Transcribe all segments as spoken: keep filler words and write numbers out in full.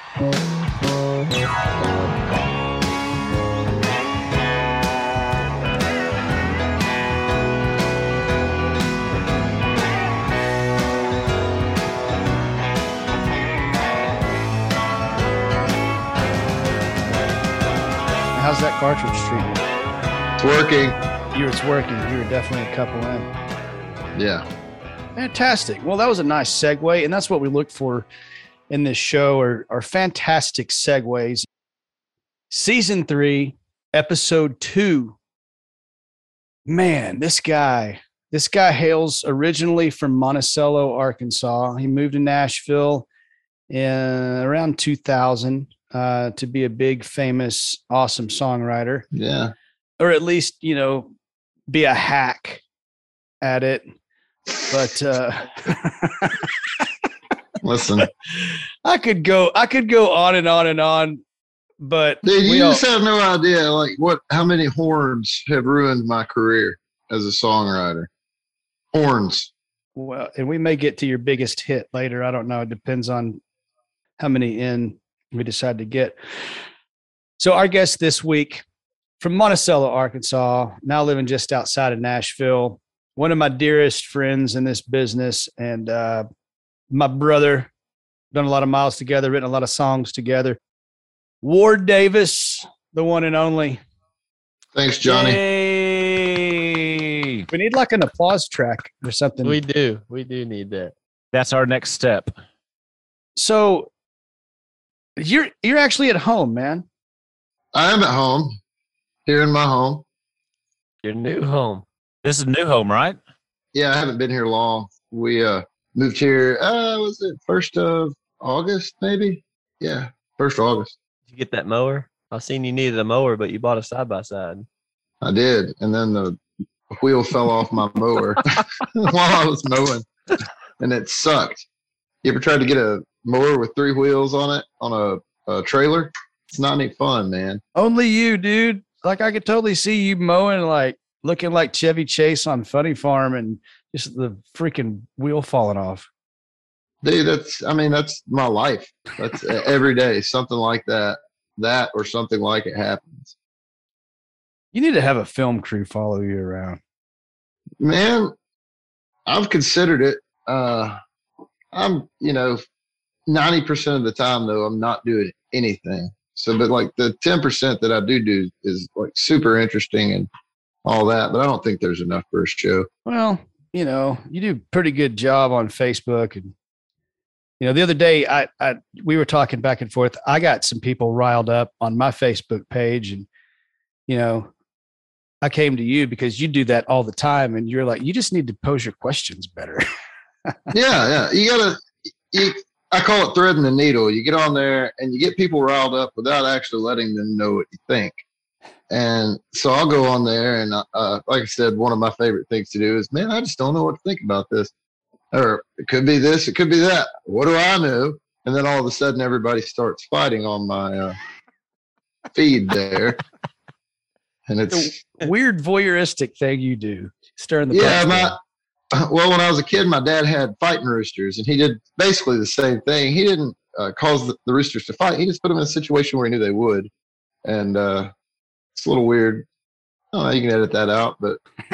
How's that cartridge treatment? It's working. You, it's working. You were definitely a couple in. Yeah. Fantastic. Well, that was a nice segue, and that's what we look for in this show are, are fantastic segues. Season three, episode two. Man, this guy, this guy hails originally from Monticello, Arkansas. He moved to Nashville in around two thousand. Uh, to be a big, famous, awesome songwriter. Yeah. Or at least, you know, be a hack at it. But uh, listen, I could go, I could go on and on and on, but dude, you all, just have no idea like what, how many horns have ruined my career as a songwriter. Horns. Well, and we may get to your biggest hit later. I don't know. It depends on how many in we decide to get. So our guest this week from Monticello, Arkansas, now living just outside of Nashville, one of my dearest friends in this business and uh, my brother, done a lot of miles together, written a lot of songs together. Ward Davis, the one and only. Thanks, Johnny. Yay. We need like an applause track or something. We do. We do need that. That's our next step. So you're you're actually at home, man. I am at home, here in my home. Your new home. This is new home, right? Yeah, I haven't been here long. We uh moved here, uh, was it first of August, maybe? Yeah, first of August. Did you get that mower? I seen you needed a mower, but you bought a side-by-side. I did, and then the wheel fell off my mower while I was mowing, and it sucked. You ever tried to get a mower with three wheels on it on a, a trailer? It's not any fun, man. Only you, dude. Like I could totally see you mowing, like looking like Chevy Chase on Funny Farm, and just the freaking wheel falling off. Dude, that's, I mean, that's my life. That's every day, something like that, that or something like it happens. You need to have a film crew follow you around. Man, I've considered it. Uh, I'm, you know, ninety percent of the time, though, I'm not doing anything. So, but like the ten percent that I do do is like super interesting and all that. But I don't think there's enough for a show. Well, you know, you do a pretty good job on Facebook. And, you know, the other day, I, I we were talking back and forth. I got some people riled up on my Facebook page. And, you know, I came to you because you do that all the time. And you're like, you just need to pose your questions better. yeah, yeah. You gotta. You, I call it threading the needle. You get on there and you get people riled up without actually letting them know what you think. And so I'll go on there and, uh, like I said, one of my favorite things to do is, man, I just don't know what to think about this. Or it could be this, it could be that. What do I know? And then all of a sudden, everybody starts fighting on my uh, feed there. And it's a weird voyeuristic thing you do, stirring the yeah, pot. my. Well, when I was a kid, my dad had fighting roosters, and he did basically the same thing. He didn't uh, cause the, the roosters to fight. He just put them in a situation where he knew they would. And uh, it's a little weird. I don't know, you can edit that out, but.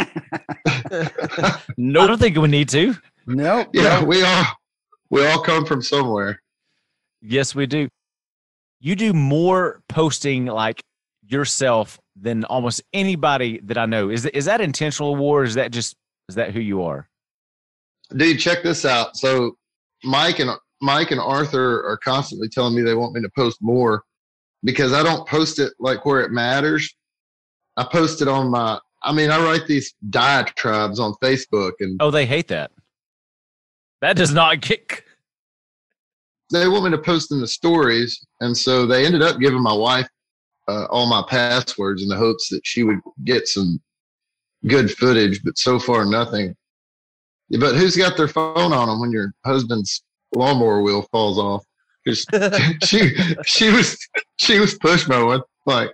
Nope. I don't think we need to. Nope. Yeah, nope. we all, we all come from somewhere. Yes, we do. You do more posting like yourself than almost anybody that I know. Is, is that intentional, War? Or is that just. Is that who you are? Dude, check this out. So Mike and Mike and Arthur are constantly telling me they want me to post more because I don't post it like where it matters. I post it on my, I mean, I write these diatribes on Facebook and oh, they hate that. That does not kick. They want me to post in the stories. And so they ended up giving my wife uh, all my passwords in the hopes that she would get some good footage, but so far nothing. But who's got their phone on them when your husband's lawnmower wheel falls off? Because she she was she was push mowing like.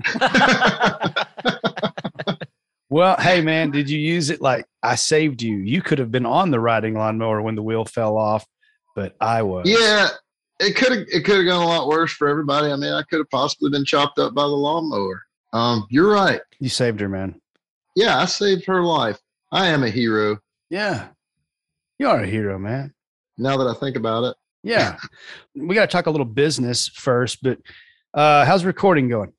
Well, hey man, did you use it like I saved you? You could have been on the riding lawnmower when the wheel fell off, but I was. Yeah, it could have it could have gone a lot worse for everybody. I mean, I could have possibly been chopped up by the lawnmower. Um, you're right. You saved her, man. Yeah, I saved her life. I am a hero. Yeah. You are a hero, man. Now that I think about it. Yeah. We got to talk a little business first, but uh, how's recording going?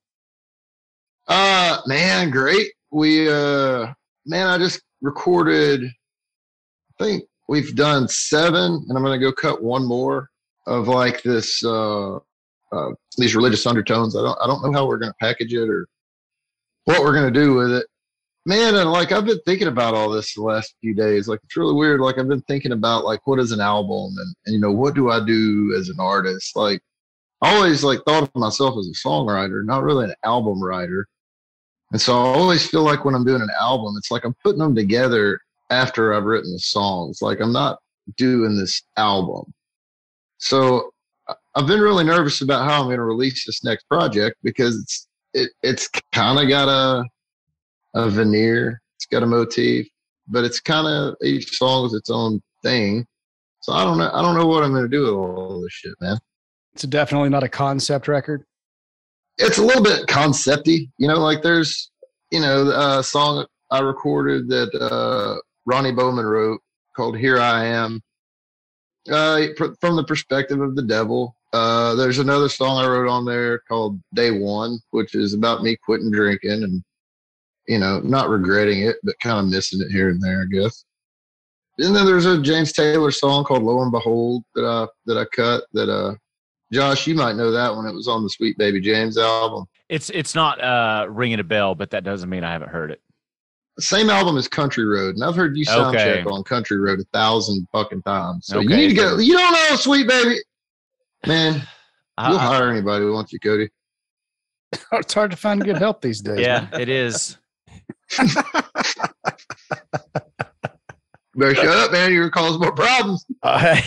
Uh, man, great. We, uh, man, I just recorded, I think we've done seven, and I'm going to go cut one more of like this, uh, uh, these religious undertones. I don't, I don't know how we're going to package it or what we're going to do with it. Man, and like I've been thinking about all this the last few days. Like it's really weird. Like I've been thinking about like what is an album and, and you know, what do I do as an artist? Like I always like thought of myself as a songwriter, not really an album writer. And so I always feel like when I'm doing an album, it's like I'm putting them together after I've written the songs. Like I'm not doing this album. So I've been really nervous about how I'm going to release this next project because it's it it's kind of got a a veneer, it's got a motif, but it's kind of each song is its own thing. So I don't know. I don't know what I'm going to do with all this shit, man. It's definitely not a concept record. It's a little bit concepty, you know, like there's, you know, a song I recorded that uh, Ronnie Bowman wrote called Here I Am, uh, from the perspective of the devil. Uh, there's another song I wrote on there called Day One, which is about me quitting drinking and, you know, not regretting it, but kind of missing it here and there, I guess. And then there's a James Taylor song called Lo and Behold that I, that I cut that, uh, Josh, you might know that one. It was on the Sweet Baby James album. It's it's not uh, ringing a bell, but that doesn't mean I haven't heard it. The same album as Country Road, and I've heard you sound Okay. check on Country Road a thousand fucking times. So you Okay. need to go. You don't know Sweet Baby, man. I- You'll I- hire anybody who wants you, Cody. It's hard to find good help these days. yeah, man. it is. Better shut up, man. You're gonna cause more problems. Uh,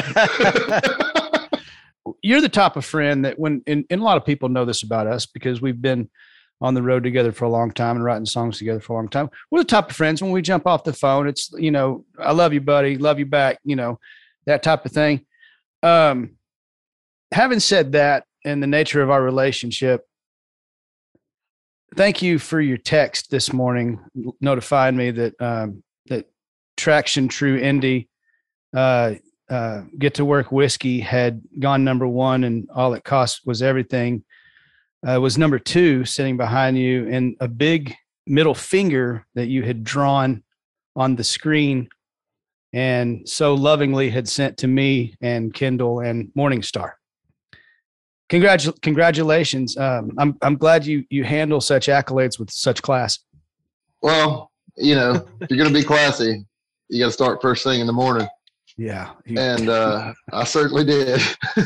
you're the type of friend that when, and, and a lot of people know this about us because we've been on the road together for a long time and writing songs together for a long time. We're the type of friends when we jump off the phone, it's, you know, I love you, buddy. Love you back. You know, that type of thing. Um, having said that, and the nature of our relationship, thank you for your text this morning, notifying me that, um, that Traction True Indie, uh, uh, Get to Work Whiskey had gone number one and All It Cost Was Everything uh, was number two sitting behind you, and a big middle finger that you had drawn on the screen and so lovingly had sent to me and Kendall and Morningstar. Congratu- congratulations. Um, I'm, I'm glad you, you handle such accolades with such class. Well, you know, if you're gonna be classy, you got to start first thing in the morning. Yeah. You, And uh, I certainly did.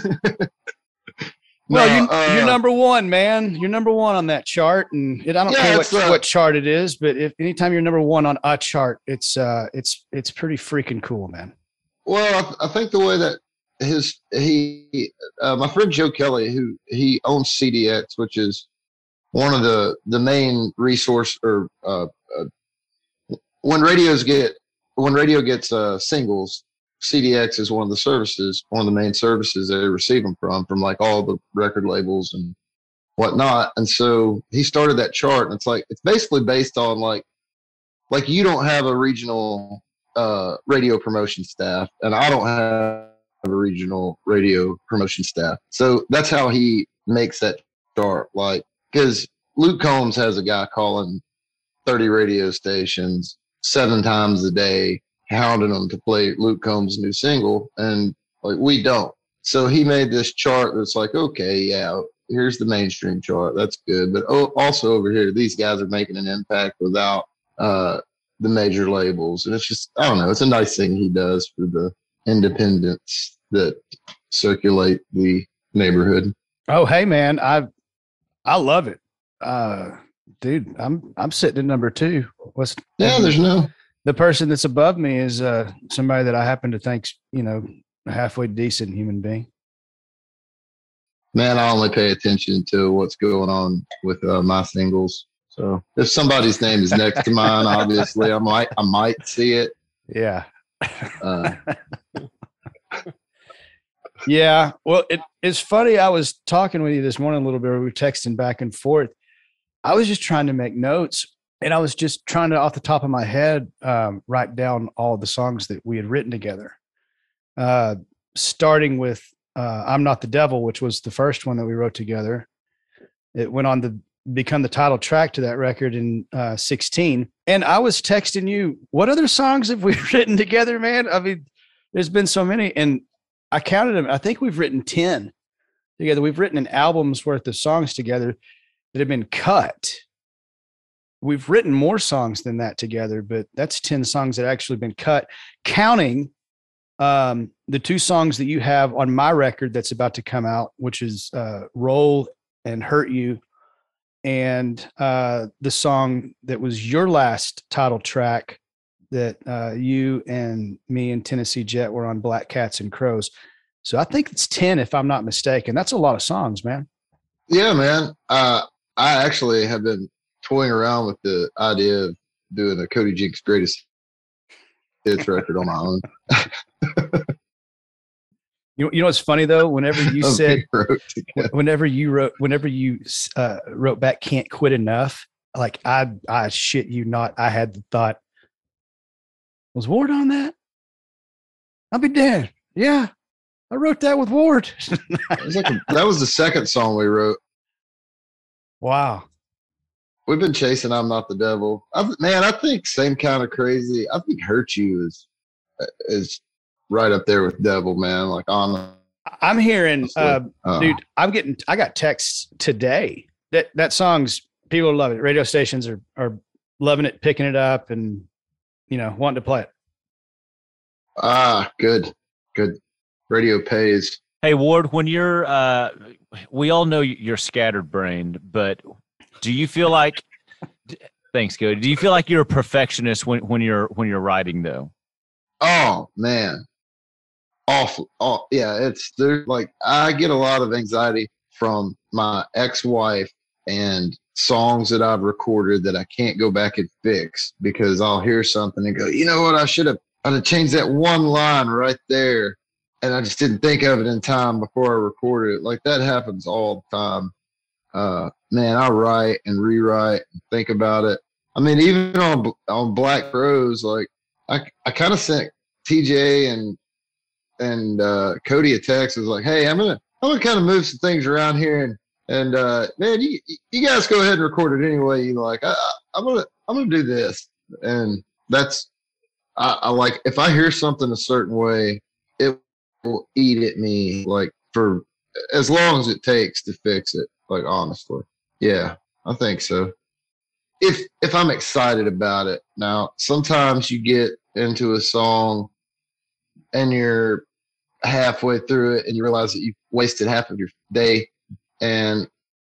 well, No, you, uh, you're number one, man. You're number one on that chart, and it, I don't Yeah, care what, it's, uh, what chart it is, but if anytime you're number one on a chart, it's uh, it's it's pretty freaking cool, man. Well, I, th- I think the way that his he uh, my friend Joe Kelly, who he owns C D X, which is one of the the main resource or uh, uh, when radios get when radio gets uh, singles, C D X is one of the services, one of the main services they receive them from, from like all the record labels and whatnot. And so he started that chart, and it's like it's basically based on like like you don't have a regional uh, radio promotion staff, and I don't have a regional radio promotion staff. So that's how he makes that chart. Like, because Luke Combs has a guy calling thirty radio stations seven times a day, hounding them to play Luke Combs' new single, and like we don't. So he made this chart that's like, okay, yeah, here's the mainstream chart. That's good. But oh, also over here, these guys are making an impact without uh, the major labels. And it's just, I don't know, it's a nice thing he does for the independents that circulate the neighborhood. Oh, hey, man, I I love it, uh, dude. I'm I'm sitting at number two. What's Yeah, there's no, the person that's above me is uh, somebody that I happen to think's, you know, a halfway decent human being. man, I only pay attention to what's going on with uh, my singles. So if somebody's name is next to mine, obviously I might, I might see it. Yeah. Uh, Yeah. Well, it, it's funny. I was talking with you this morning a little bit. We were texting back and forth. I was just trying to make notes, and I was just trying to, off the top of my head, um, write down all the songs that we had written together. Uh, starting with uh, "I'm Not the Devil," which was the first one that we wrote together. It went on to become the title track to that record in uh, sixteen. And I was texting you, what other songs have we written together, man? I mean, there's been so many, and I counted them. I think we've written ten together. We've written an album's worth of songs together that have been cut. We've written more songs than that together, but that's ten songs that actually been cut, counting um, the two songs that you have on my record that's about to come out, which is uh, Roll and Hurt You, and uh, the song that was your last title track that uh, you and me and Tennessee Jet were on, Black Cats and Crows. So I think it's ten, if I'm not mistaken. That's a lot of songs, man. Yeah, man. Uh, I actually have been toying around with the idea of doing a Cody Jinks greatest hits record on my own. You, you know what's funny though? Whenever you said, whenever you wrote, whenever you uh, wrote back, "Can't Quit Enough," like I, I shit you not, I had the thought, was Ward on that? I'll be damned. Yeah, I wrote that with Ward. It was like a, that was the second song we wrote. Wow. We've been chasing "I'm Not the Devil." I, man, I think same kind of crazy. I think "Hurt You" is is right up there with "Devil," man. Like on. I'm hearing, uh, uh, dude. I'm getting. I got texts today that that song's people are loving it. Radio stations are are loving it, picking it up, and you know wanting to play it. Ah, good, good. Radio pays. Hey Ward, when you're, uh, we all know you're scattered brained, but do you feel like? Thanks, Cody. Do you feel like you're a perfectionist when when you're when you're writing though? Oh man, awful. Oh yeah, it's there. Like I get a lot of anxiety from my ex-wife and songs that I've recorded that I can't go back and fix because I'll hear something and go, you know what, I should have, I'd have changed that one line right there, and I just didn't think of it in time before I recorded it. Like that happens all the time. Uh, man, I write and rewrite and think about it. I mean, even on on Black Crows, like I I kind of sent T J and and uh, Cody a text. Was like, hey, I'm gonna I'm gonna kind of move some things around here, and and uh, man, you you guys go ahead and record it anyway you like. I, I, I'm gonna I'm gonna do this, and that's I, I like if I hear something a certain way, it will eat at me like for as long as it takes to fix it. Like honestly, yeah, I think so. If if I'm excited about it. Now, sometimes you get into a song and you're halfway through it and you realize that you've wasted half of your day, and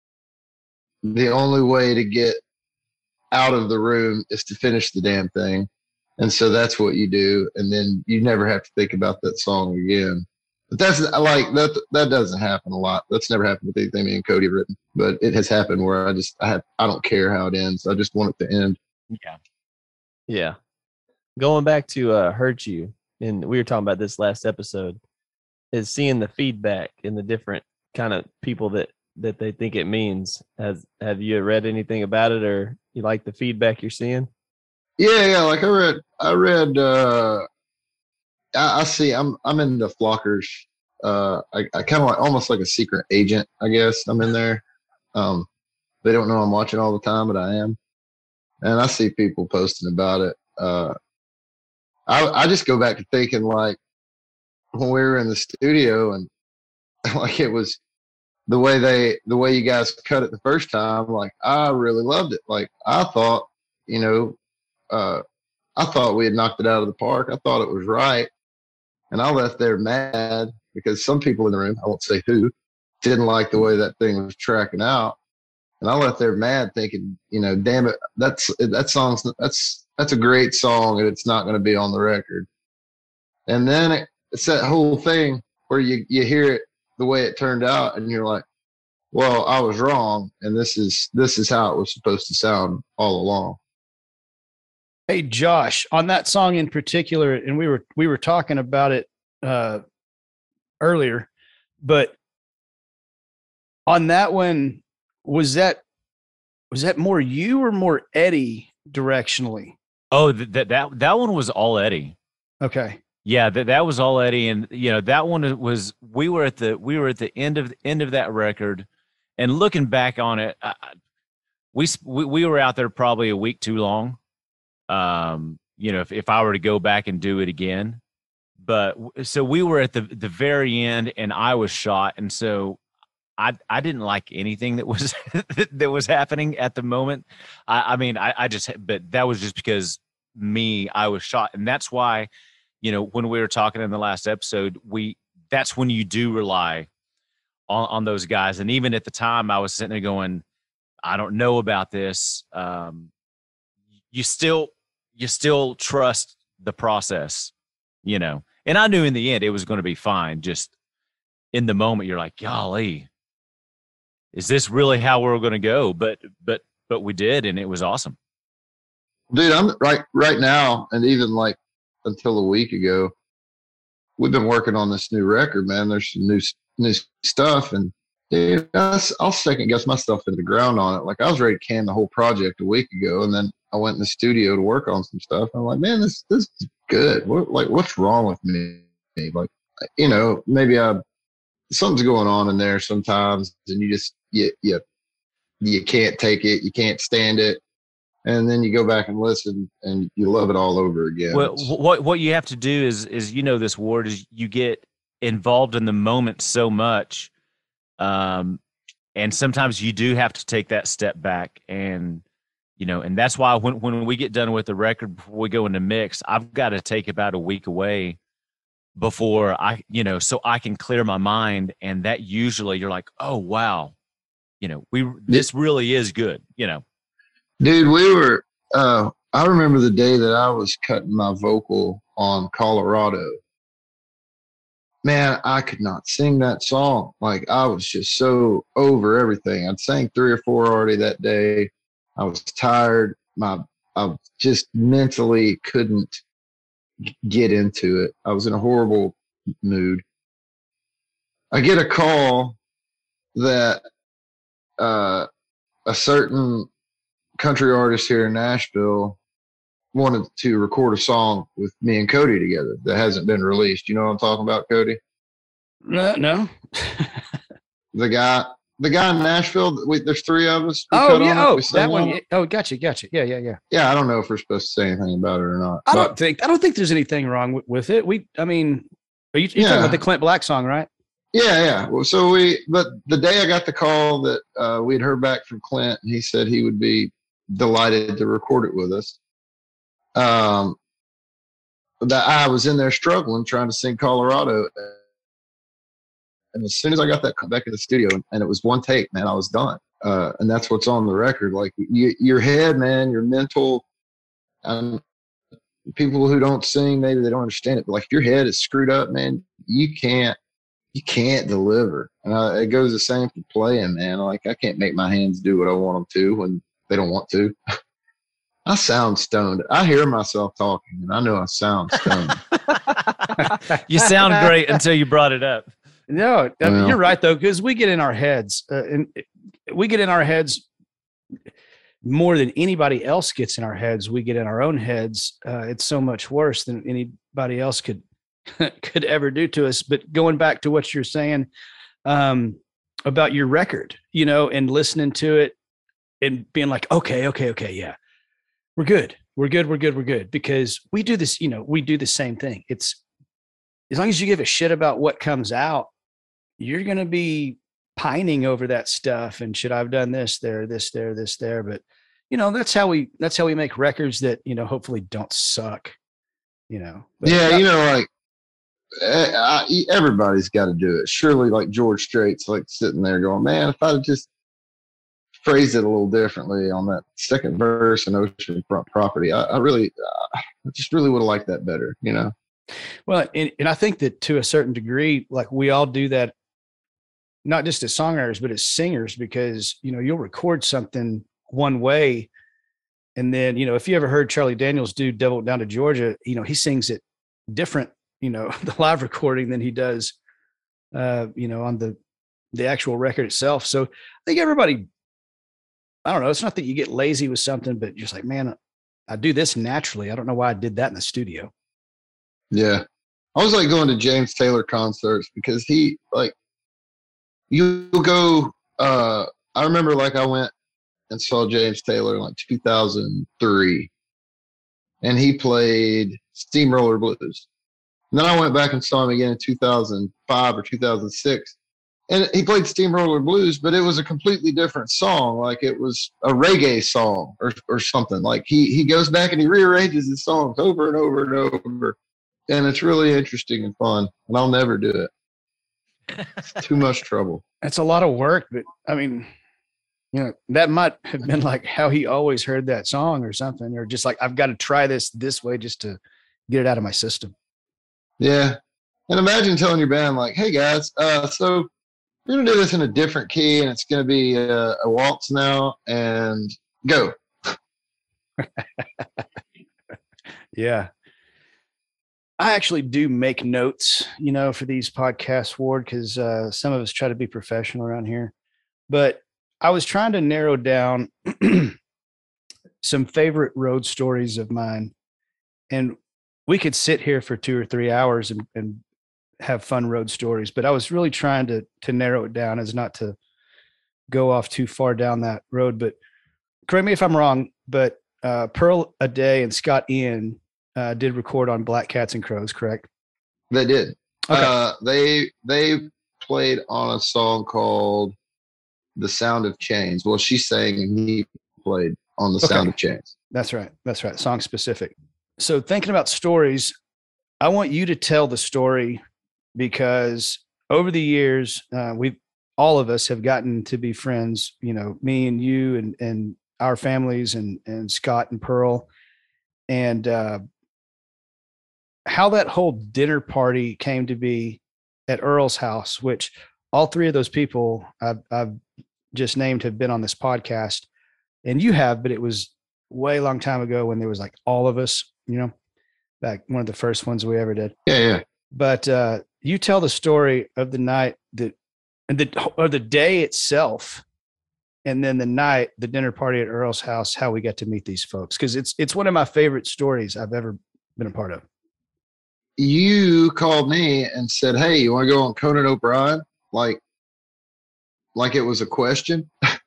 the only way to get out of the room is to finish the damn thing. And so that's what you do, and then you never have to think about that song again. But that's I like that. That doesn't happen a lot. That's never happened with anything me and Cody have written. But it has happened where I just I have I don't care how it ends. I just want it to end. Yeah. Yeah. Going back to uh, "Hurt You," and we were talking about this last episode, is seeing the feedback in the different kind of people that that they think it means. Has have you read anything about it, or you like the feedback you're seeing? Yeah, yeah. Like I read, I read. uh I, I see. I'm I'm in the Flockers. Uh, I, I kind of like almost like a secret agent. I guess I'm in there. Um, they don't know I'm watching all the time, but I am, and I see people posting about it. Uh, I I just go back to thinking like when we were in the studio and like it was the way they the way you guys cut it the first time. Like I really loved it. Like I thought, you know, uh, I thought we had knocked it out of the park. I thought it was right. And I left there mad because some people in the room, I won't say who, didn't like the way that thing was tracking out. And I left there mad thinking, you know, damn it, that's that song's that's that's a great song and it's not going to be on the record. And then it, it's that whole thing where you, you hear it the way it turned out and you're like, well, I was wrong, and this is this is how it was supposed to sound all along. Hey, Josh, on that song in particular, and we were we were talking about it uh, earlier. but on that one, was that was that more you or more Eddie directionally? Oh, that that that one was all Eddie. Okay. Yeah, that that was all Eddie, and you know that one was we were at the we were at the end of the end of that record, and looking back on it, I, we we we were out there probably a week too long. Um, you know, if if I were to go back and do it again, but so we were at the the very end, and I was shot, and so I I didn't like anything that was that was happening at the moment. I, I mean, I, I just but that was just because me, I was shot, and that's why. You know, when we were talking in the last episode, we that's when you do rely on, on those guys. And even at the time, I was sitting there going, I don't know about this. Um, you still you still trust the process, you know. And I knew in the end it was going to be fine. Just in the moment, you're like, golly, is this really how we're going to go? But but but we did, and it was awesome. Dude, I'm right right now, and even like until a week ago, we've been working on this new record, man. There's some new new stuff, and dude, I'll second guess my stuff into the ground on it. Like I was ready to can the whole project a week ago, and then I went in the studio to work on some stuff. I'm like, man, this this is good. What like what's wrong with me? Like, you know, maybe I something's going on in there sometimes, and you just you you you can't take it, you can't stand it. And then you go back and listen, and you love it all over again. Well, what what you have to do is is you know this, Ward, is you get involved in the moment so much, um, and sometimes you do have to take that step back, and you know, and that's why when when we get done with the record before we go into mix, I've got to take about a week away before I, you know, so I can clear my mind, and that usually you're like, oh wow, you know, we this really is good, you know. Dude, we were, uh, I remember the day that I was cutting my vocal on Colorado. Man, I could not sing that song. Like, I was just so over everything. I'd sang three or four already that day. I was tired. My, I just mentally couldn't get into it. I was in a horrible mood. I get a call that uh, a certain country artist here in Nashville wanted to record a song with me and Cody together that hasn't been released. You know what I'm talking about, Cody? No, no. the guy, the guy in Nashville. We, there's three of us. Oh yeah, oh that one. It. Oh, gotcha, gotcha. Yeah, yeah, yeah. Yeah, I don't know if we're supposed to say anything about it or not. I don't think. I don't think there's anything wrong with, with it. We, I mean, are you you're yeah. talking about the Clint Black song, right? Yeah, yeah. Well, so we, but the day I got the call that uh, we'd heard back from Clint, he said he would be delighted to record it with us. Um, that I was in there struggling trying to sing Colorado, and as soon as I got that back in the studio, and it was one take, man, I was done. Uh, and that's what's on the record. Like you, your head, man, your mental. And people who don't sing, maybe they don't understand it. But like if your head is screwed up, man, you can't. You can't deliver. And uh, it goes the same for playing, man. Like I can't make my hands do what I want them to when they don't want to. I sound stoned. I hear myself talking, and I know I sound stoned. You sound great until you brought it up. No, I mean, well, you're right though, because we get in our heads, uh, and we get in our heads more than anybody else gets in our heads. We get in our own heads. Uh, it's so much worse than anybody else could could ever do to us. But going back to what you're saying um, about your record, you know, and listening to it and being like, okay, okay, okay, yeah, we're good. We're good. We're good. We're good. Because we do this, you know, we do the same thing. It's as long as you give a shit about what comes out, you're going to be pining over that stuff. And should I've done this there, this there, this there. But, you know, that's how we, that's how we make records that, you know, hopefully don't suck, you know. But yeah. Not, you know, like, I, everybody's got to do it. Surely, like George Strait's like sitting there going, man, if I'd just phrased it a little differently on that second verse in Oceanfront Property, I, I really, uh, I just really would have liked that better, you know? Well, and, and I think that to a certain degree, like we all do that, not just as songwriters, but as singers, because, you know, you'll record something one way. And then, you know, if you ever heard Charlie Daniels do Devil Down to Georgia, you know, he sings it different, you know, the live recording than he does uh, you know, on the, the actual record itself. So I think everybody, I don't know, it's not that you get lazy with something, but just like, man, I do this naturally. I don't know why I did that in the studio. Yeah. I was like going to James Taylor concerts because he like, you go, uh, I remember like I went and saw James Taylor in like two thousand three and he played Steamroller Blues. And then I went back and saw him again in two thousand five or two thousand six. And he played Steamroller Blues, but it was a completely different song. Like it was a reggae song or, or something. Like he, he goes back and he rearranges his songs over and over and over. And it's really interesting and fun. And I'll never do it. It's too much trouble. That's a lot of work, but I mean, you know, that might have been like how he always heard that song or something, or just like, I've got to try this this way just to get it out of my system. Yeah. And imagine telling your band like, hey guys, uh, so we're going to do this in a different key and it's going to be a, a waltz now and go. Yeah. I actually do make notes, you know, for these podcasts, Ward, because uh, some of us try to be professional around here. But I was trying to narrow down some favorite road stories of mine. And we could sit here for two or three hours and, and have fun road stories. But I was really trying to to narrow it down as not to go off too far down that road. But correct me if I'm wrong, but uh, Pearl Aday and Scott Ian Uh, did record on Black Cats and Crows, correct? They did. Okay. Uh, they they played on a song called "The Sound of Chains." Well, she sang and he played on "The Okay. Sound of Chains." That's right. That's right. Song specific. So thinking about stories, I want you to tell the story because over the years, uh, we've all of us have gotten to be friends. You know, me and you and and our families and and Scott and Pearl, and uh, how that whole dinner party came to be at Earl's house, which all three of those people I've, I've just named have been on this podcast, and you have, but it was way long time ago when there was like all of us, you know, back one of the first ones we ever did. Yeah, yeah. But uh, you tell the story of the night that, and the or the day itself, and then the night, the dinner party at Earl's house, how we got to meet these folks, because it's it's one of my favorite stories I've ever been a part of. You called me and said, "Hey, you want to go on Conan O'Brien?" Like, like it was a question.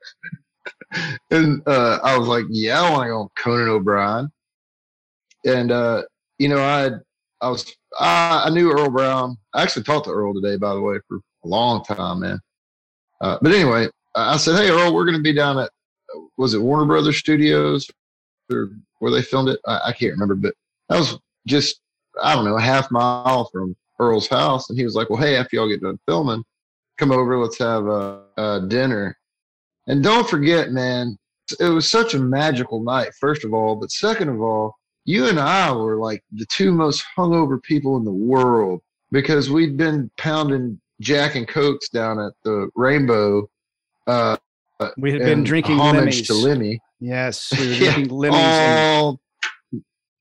And uh, I was like, "Yeah, I want to go on Conan O'Brien." And uh, you know, I I was I, I knew Earl Brown. I actually talked to Earl today, by the way, for a long time, man. Uh, but anyway, I said, "Hey, Earl, we're going to be down at was it Warner Brothers Studios or where they filmed it? I, I can't remember, but that was just." I don't know, a half mile from Earl's house. And he was like, well, hey, after y'all get done filming, come over, let's have a, a dinner. And don't forget, man, it was such a magical night, first of all. But second of all, you and I were like the two most hungover people in the world because we'd been pounding Jack and Cokes down at the Rainbow. Uh, we had been drinking homage Lemmies. to Lemmy. Yes, we were Yeah, drinking Lemmies. all... And...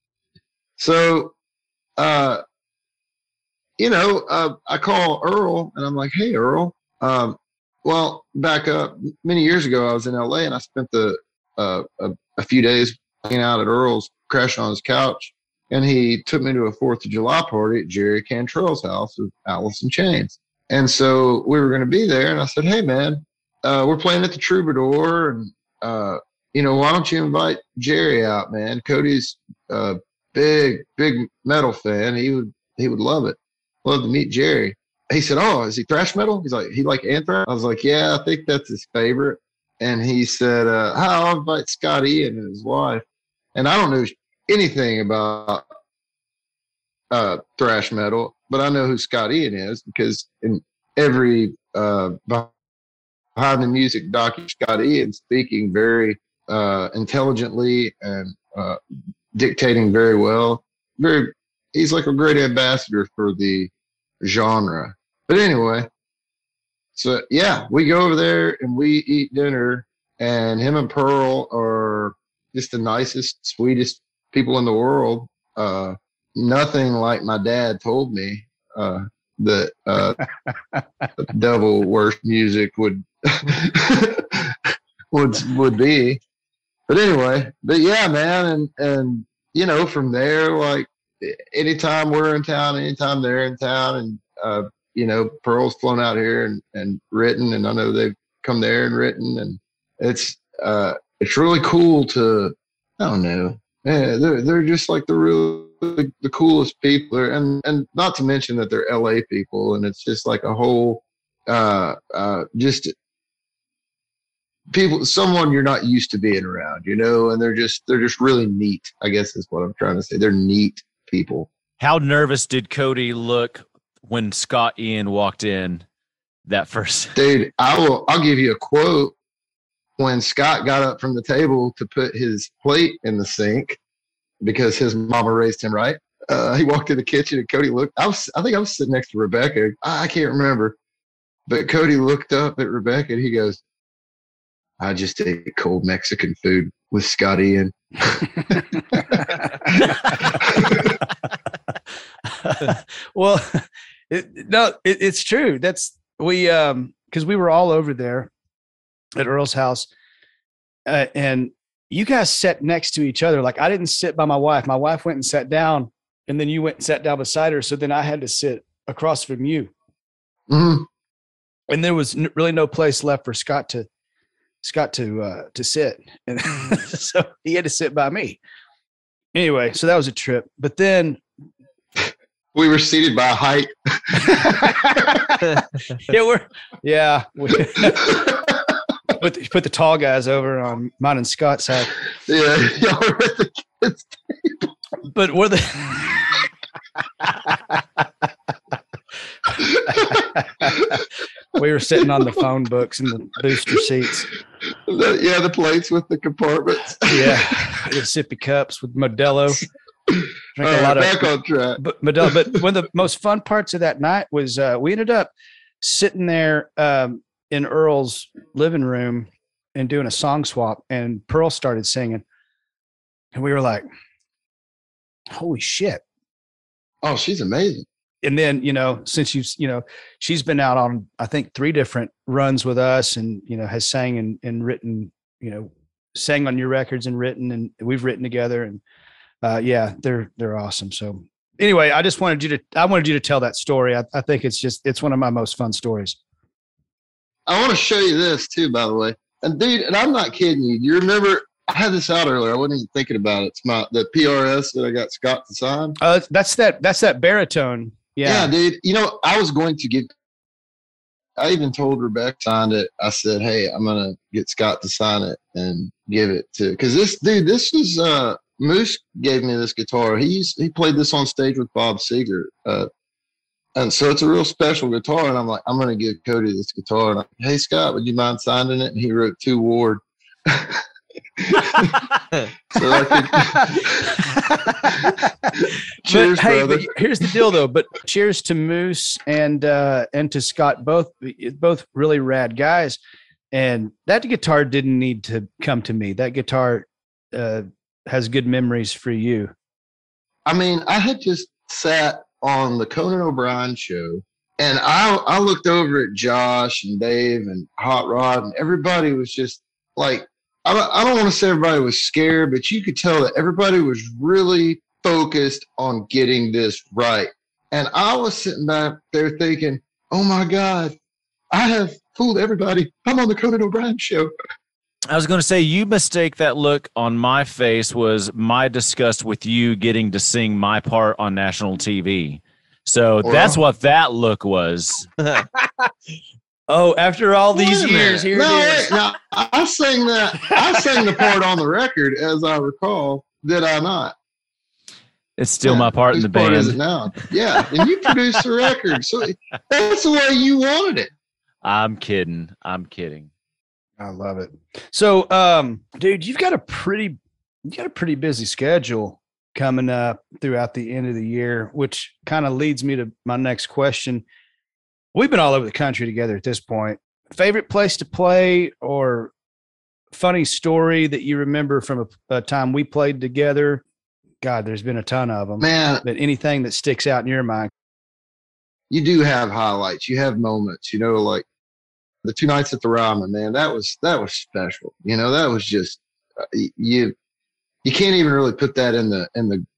So, Uh, you know, uh, I call Earl and I'm like, hey, Earl. Um, well, back up many years ago, I was in L A and I spent the uh, a, a few days hanging out at Earl's, crashing on his couch. And he took me to a fourth of July party at Jerry Cantrell's house with Alice in Chains. And so we were going to be there. And I said, hey, man, uh, we're playing at the Troubadour. And, uh, you know, why don't you invite Jerry out, man? Cody's uh, big, big metal fan. He would, he would love it. Love to meet Jerry. He said, oh, is he thrash metal? He's like, he like Anthrax? I was like, yeah, I think that's his favorite. And he said, uh, I'll invite Scott Ian and his wife. And I don't know anything about uh, thrash metal, but I know who Scott Ian is because in every uh, behind the music documentary, Scott Ian speaking very uh, intelligently and uh, dictating very well. Very, he's like a great ambassador for the genre. But anyway, so yeah, we go over there and we eat dinner, and him and Pearl are just the nicest, sweetest people in the world. Uh, nothing like my dad told me. Uh, that uh, devil worship music would would would be. But anyway, but yeah, man, and and you know, from there, like anytime we're in town, anytime they're in town, and uh, you know, Pearl's flown out here and, and written, and I know they've come there and written, and it's uh, it's really cool to, I don't know, yeah, they're they're just like the real the, the coolest people, and and not to mention that they're L A people, and it's just like a whole uh, uh, just people, someone you're not used to being around, you know, and they're just they're just really neat. I guess is what I'm trying to say. They're neat people. How nervous did Cody look when Scott Ian walked in that first? Dude, I will. I'll give you a quote. When Scott got up from the table to put his plate in the sink because his mama raised him right, uh, he walked in the kitchen and Cody looked. I was. I think I was sitting next to Rebecca. I, I can't remember, but Cody looked up at Rebecca and he goes, "I just ate cold Mexican food with Scott Ian." Well, it, no, it, it's true. That's we um because we were all over there at Earl's house, uh, and you guys sat next to each other. Like I didn't sit by my wife. My wife went and sat down, and then you went and sat down beside her. So then I had to sit across from you, Mm-hmm. and there was n- really no place left for Scott to Scott to uh, to sit, and so he had to sit by me. Anyway, so that was a trip. But then we were seated by height. yeah, we're yeah. We, put the, put the tall guys over on mine and Scott's side. Yeah, y'all were at the kids' table. But we're the. We were sitting on the phone books and the booster seats. The, yeah, the plates with the compartments. Yeah, the sippy cups with Modelo. Drink All a right, lot back of on track. but Modelo. But one of the most fun parts of that night was uh, we ended up sitting there um, in Earl's living room and doing a song swap, and Pearl started singing, and we were like, "Holy shit!" Oh, she's amazing. And then, you know, since you've, you know, she's been out on, I think, three different runs with us and, you know, has sang and, and written, you know, sang on your records and written, and we've written together. And uh, yeah, they're, they're awesome. So anyway, I just wanted you to, I wanted you to tell that story. I, I think it's just, it's one of my most fun stories. I want to show you this too, by the way. And dude, and I'm not kidding you. You remember, I had this out earlier. I wasn't even thinking about it. It's my, the P R S that I got Scott to sign. Uh, that's that, that's that baritone. Yeah. Yeah, dude. You know, I was going to give, I even told Rebecca signed it. I said, hey, I'm going to get Scott to sign it and give it to, because this dude, this is, uh, Moose gave me this guitar. He's, he played this on stage with Bob Seger. Uh, and so it's a real special guitar. And I'm like, I'm going to give Cody this guitar. And I'm, hey, Scott, would you mind signing it? And he wrote To Ward. So I could... Cheers, but, hey, brother. but here's the deal, though. But cheers to Moose and uh, and to Scott, both both really rad guys. And that guitar didn't need to come to me. That guitar uh, has good memories for you. I mean, I had just sat on the Conan O'Brien show, and I I looked over at Josh and Dave and Hot Rod, and everybody was just like, I don't, I don't want to say everybody was scared, but you could tell that everybody was really focused on getting this right. And I was sitting back there thinking, oh my God, I have fooled everybody. I'm on the Conan O'Brien show. I was going to say, you mistake that look on my face was my disgust with you getting to sing my part on national T V. So Well, that's what that look was. Oh, after all Wait these a years, minute. here no, it wait, is. now, I sang that. I sang the part on the record, as I recall. Did I not? It's still Yeah, my part in whose the part is it band. now? Yeah, and you produced the record, so that's the way you wanted it. I'm kidding. I'm kidding. I love it. So, um, dude, you've got a pretty, you got a pretty busy schedule coming up throughout the end of the year, which kind of leads me to my next question. We've been all over the country together at this point. Favorite place to play or funny story that you remember from a, a time we played together? God, there's been a ton of them. Man, But anything that sticks out in your mind? you do have highlights. You have moments. You know, like the two nights at the Ryman, man. That was that was special. You know, that was just uh, you. You can't even really put that in the in the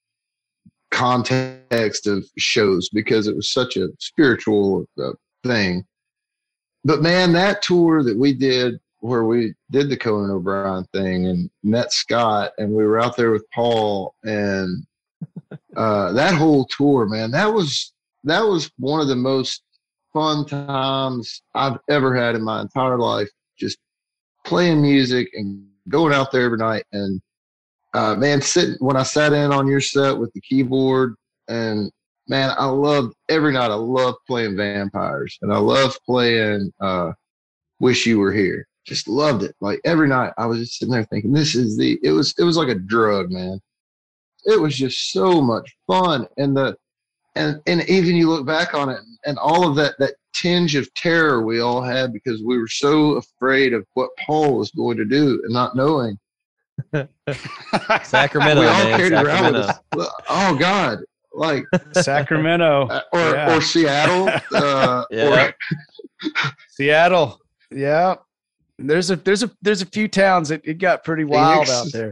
context of shows because it was such a spiritual uh, thing. But man, that tour that we did where we did the Conan O'Brien thing and met Scott and we were out there with Paul and uh, that whole tour, man, that was that was one of the most fun times I've ever had in my entire life. Just playing music and going out there every night and Uh, man, sitting when I sat in on your set with the keyboard, and man, I loved every night. I loved playing Vampires, and I loved playing uh, "Wish You Were Here." Just loved it. Like every night, I was just sitting there thinking, "This is the." It was. It was like a drug, man. It was just so much fun, and the, and and even you look back on it, and all of that that tinge of terror we all had because we were so afraid of what Paul was going to do, and not knowing. Sacramento, we all man, carried Sacramento. around with us. Oh God, like Sacramento uh, or yeah. or Seattle, uh, Yeah. or, Seattle. Yeah. There's a there's a there's a few towns that it got pretty wild Phoenix. out there.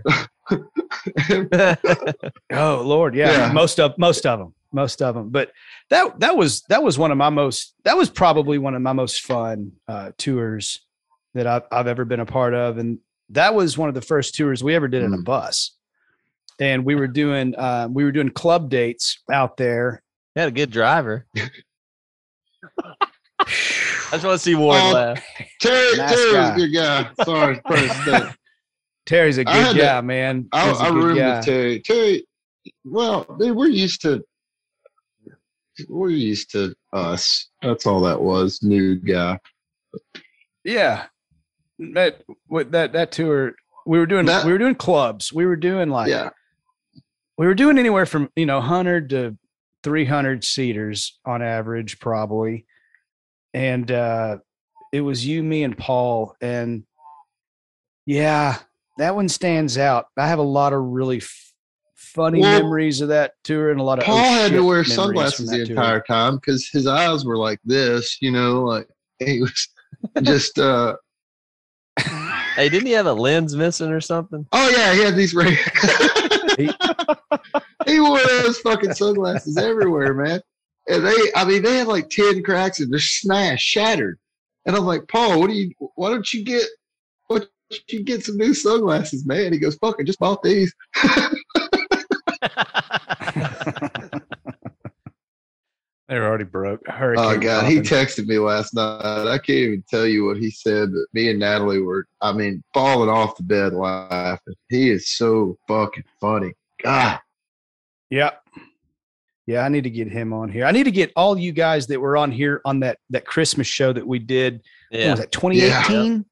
Oh Lord, yeah. Yeah. Most of most of them. Most of them. But that that was that was one of my most that was probably one of my most fun uh tours that I've I've ever been a part of. And that was one of the first tours we ever did in a Mm. bus. And we were doing uh we were doing club dates out there. He had a good driver. I just want to see Ward Oh, laugh. Terry, Nice Terry was guy. a good guy. Sorry, first, Terry's a I good had to- guy, man. I, He's a I good roomed guy. with Terry. Terry, well, dude, we're used to we're used to us. That's all that was. New guy. Yeah, that what that that tour we were doing That- we were doing clubs. We were doing like Yeah. we were doing anywhere from you know one hundred to three hundred seaters on average, probably. And uh, it was you, me, and Paul. And yeah, that one stands out. I have a lot of really f- funny Well, memories of that tour and a lot of Paul oh had shit to wear memories from sunglasses that the tour. entire time because his eyes were like this, you know, like he was just uh Hey, didn't he have a lens missing or something? oh yeah, he had these ray He- he wore those fucking sunglasses everywhere, man. And they I mean they had like ten cracks and they're smashed, shattered. And I'm like, Paul, what do you why don't you get what you get some new sunglasses, man? He goes, fuck, I just bought these. They were already broke. Hurricane Oh God, he popping. texted me last night. I can't even tell you what he said, but me and Natalie were, I mean, falling off the bed laughing. He is so fucking funny. God, Yeah. Yeah, I need to get him on here. I need to get all you guys that were on here on that that Christmas show that we did. What Yeah. was that twenty eighteen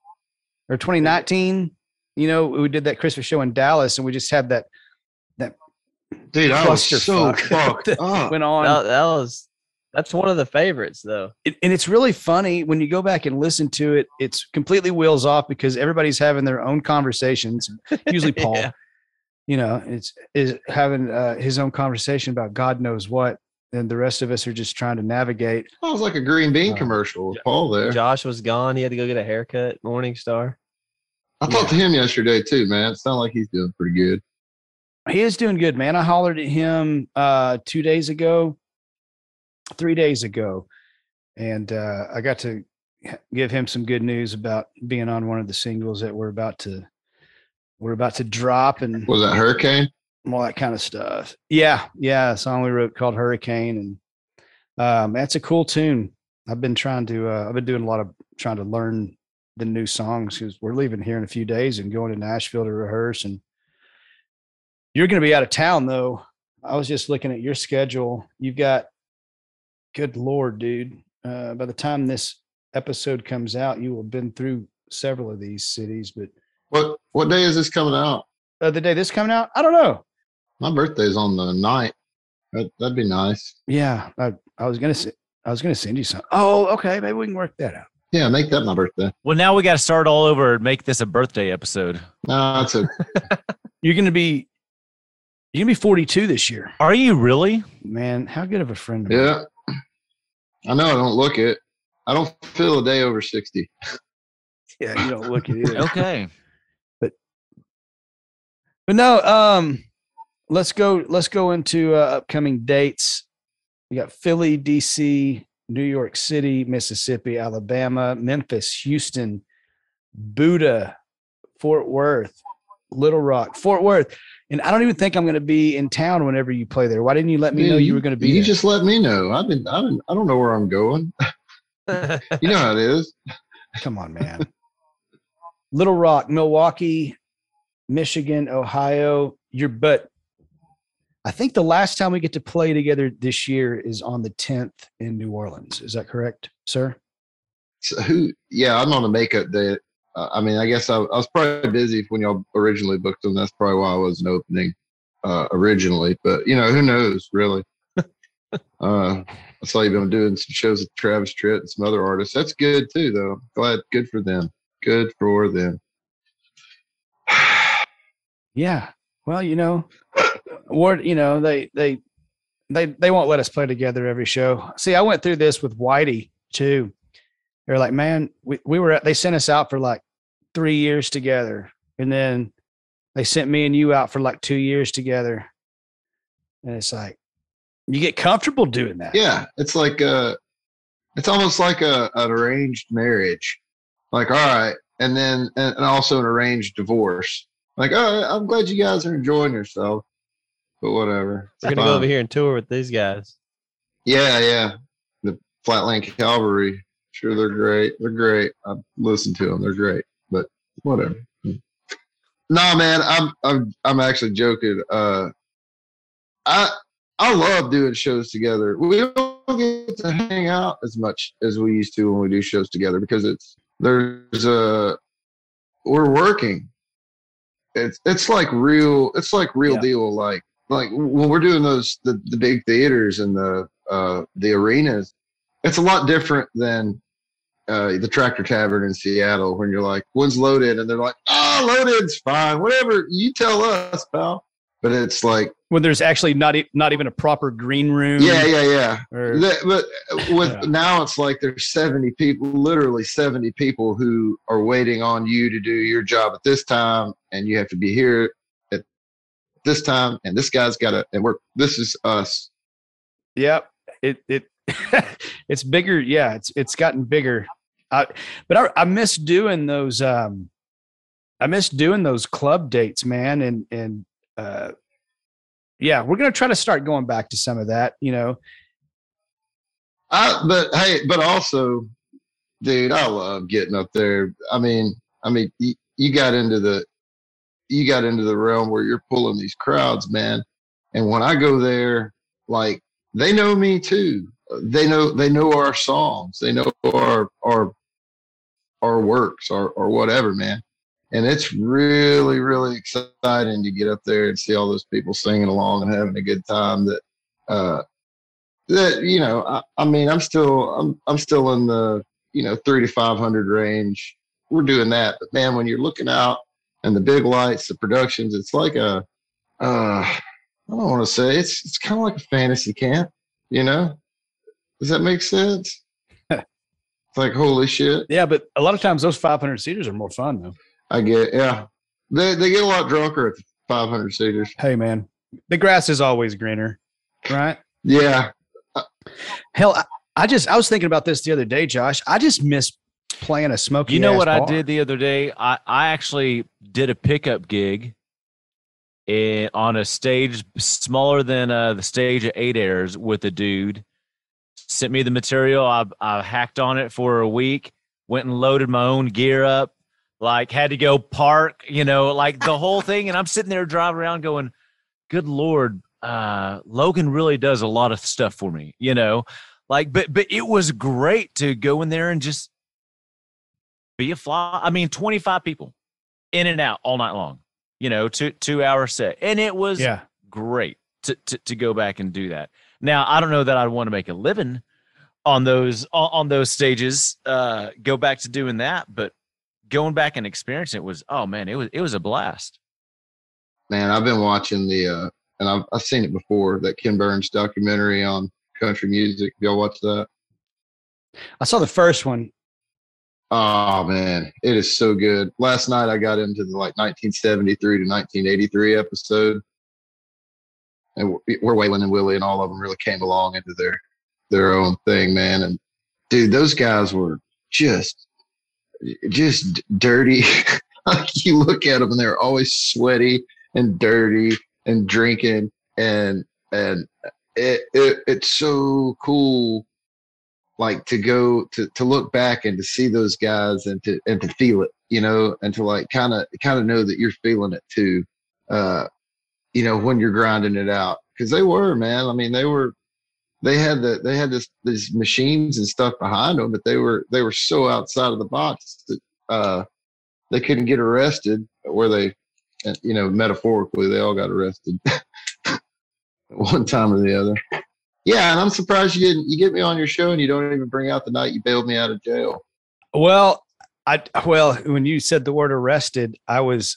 or twenty nineteen? You know, we did that Christmas show in Dallas, and we just had that that dude, I was so clusterfuck fucked that up. went on. That, that was that's one of the favorites though. It- and it's really funny when you go back and listen to it. It's completely wheels off because everybody's having their own conversations. Usually, Paul, Yeah. you know, it's is having uh, his own conversation about God knows what, and the rest of us are just trying to navigate. I was like a green bean Uh, commercial with Paul there. Josh was gone. He had to go get a haircut. Morning Star. I talked to him yesterday too, man. It sounded like he's doing pretty good. He is doing good, man. I hollered at him uh, two days ago, three days ago, and uh, I got to give him some good news about being on one of the singles that we're about to we're about to drop and Was that Hurricane? all that kind of stuff. Yeah, yeah, a song we wrote called Hurricane, and um, that's a cool tune. I've been trying to uh, I've been doing a lot of trying to learn the new songs because we're leaving here in a few days and going to Nashville to rehearse. And you're going to be out of town though. I was just looking at your schedule. You've got, good Lord, dude. Uh, by the time this episode comes out, you will have been through several of these cities. But What what day is this coming out? uh, the day this coming out, I don't know. My birthday's on the ninth. That, that'd be nice. Yeah, I, I was gonna say I was gonna send you some. Oh, okay, maybe we can work that out. Yeah, make that my birthday. Well, now we got to start all over and make this a birthday episode. No, it's a You're gonna be you're gonna be forty-two this year, Are you really? man. How good of a friend? am I? yeah. I know I don't look it. I don't feel a day over sixty. Yeah, you don't look it either. Okay. But but no, um, let's go. Let's go into uh, upcoming dates. We got Philly, D C, New York City, Mississippi, Alabama, Memphis, Houston, Buda, Fort Worth, Little Rock, Fort Worth. And I don't even think I'm going to be in town whenever you play there. Why didn't you let me Dude, know you were going to be You there? just let me know. I've been. I don't. I don't know where I'm going. You know how it is. Come on, man. Little Rock, Milwaukee, Michigan, Ohio. You're but I think the last time we get to play together this year is on the tenth in New Orleans. Is that correct, sir? So who? Yeah, I'm on a makeup day. Uh, I mean, I guess I, I was probably busy when y'all originally booked them. That's probably why I wasn't opening uh, originally. But you know, who knows, really? uh, I saw you've been doing some shows with Travis Tritt and some other artists. That's good too, though. Glad, good for them. Good for them. Yeah. Well, you know, Ward, you know, they they they they won't let us play together every show. See, I went through this with Whitey too. They're like, man, we, we were at, they sent us out for like three years together. And then they sent me and you out for like two years together. And it's like, you get comfortable doing that. Yeah, it's like uh it's almost like a an arranged marriage. Like, all right, and then and, and also an arranged divorce. Like, oh, I'm glad you guys are enjoying yourself, but whatever. We're gonna go over here and tour with these guys. Yeah, yeah. The Flatland Cavalry. Sure, they're great. They're great. I've listened to them. They're great. But whatever. No, man, I'm I'm I'm actually joking. Uh, I I love doing shows together. We don't get to hang out as much as we used to when we do shows together because it's there's a we're working. It's it's like real. It's like real Yeah. deal. Like like when we're doing those the, the big theaters and the uh the arenas. It's a lot different than uh, the Tractor Tavern in Seattle when you're like, when's loaded? And they're like, oh, loaded's fine. Whatever. You tell us, pal. But it's like, When there's actually not e- not even a proper green room. yeah, yeah, yeah. Or, That, but with Yeah. now it's like there's seventy people, literally seventy people who are waiting on you to do your job at this time. And you have to be here at this time. And this guy's got to, and we're, this is us. Yep. It it it's bigger. Yeah, it's it's gotten bigger. I, but I, I miss doing those. Um, I miss doing those club dates, man. And and uh, yeah, we're gonna try to start going back to some of that. You know, I, but hey, but also, dude, I love getting up there. I mean, I mean, you, you got into the, you got into the realm where you're pulling these crowds, man. And when I go there, like they know me too. They know they know our songs. They know our our our works or or whatever, man. And it's really really exciting to get up there and see all those people singing along and having a good time. That uh, that you know, I, I mean, I'm still I'm I'm still in the you know three to five hundred range. We're doing that, but man, when you're looking out and the big lights, the productions, it's like a uh, I don't want to say it's it's kind of like a fantasy camp, you know. Does that make sense? It's like, holy shit. yeah. But a lot of times those five hundred seaters are more fun, though. I get, yeah. They they get a lot drunker at the five hundred seaters. Hey, man, the grass is always greener, right? Yeah. Hell, I, I just I was thinking about this the other day, Josh. I just miss playing a smoky. You know ass what I bar. did the other day? I, I actually did a pickup gig in, on a stage smaller than uh, the stage at Eight Airs with a dude. Sent me the material. I, I hacked on it for a week, went and loaded my own gear up, like had to go park, you know, like the whole thing. And I'm sitting there driving around going, good Lord, uh, Logan really does a lot of stuff for me, you know, like, but, but it was great to go in there and just be a fly. I mean, twenty-five people in and out all night long, you know, two, two hour set. And it was Yeah. great to, to, to go back and do that. Now, I don't know that I'd want to make a living on those, on, on those stages, uh, go back to doing that, but going back and experiencing it was, oh man, it was, it was a blast. Man, I've been watching the, uh, and I've, I've seen it before, that Ken Burns documentary on country music. Y'all watch that? I saw the first one. Oh man, it is so good. Last night I got into the like nineteen seventy-three to nineteen eighty-three episode, and where Waylon and Willie and all of them really came along into their their own thing, man. And dude, those guys were just just dirty. Like you look at them and they're always sweaty and dirty and drinking, and and it, it it's so cool. Like to go to, to look back and to see those guys and to and to feel it, you know, and to like kind of kind of know that you're feeling it too, uh, you know, when you're grinding it out, because they were, man. I mean, they were, they had the they had this these machines and stuff behind them, but they were they were so outside of the box that uh, they couldn't get arrested, where they, you know, metaphorically, they all got arrested one time or the other. Yeah, and I'm surprised you didn't. You get me on your show and you don't even bring out the night you bailed me out of jail. Well, I well when you said the word arrested, I was.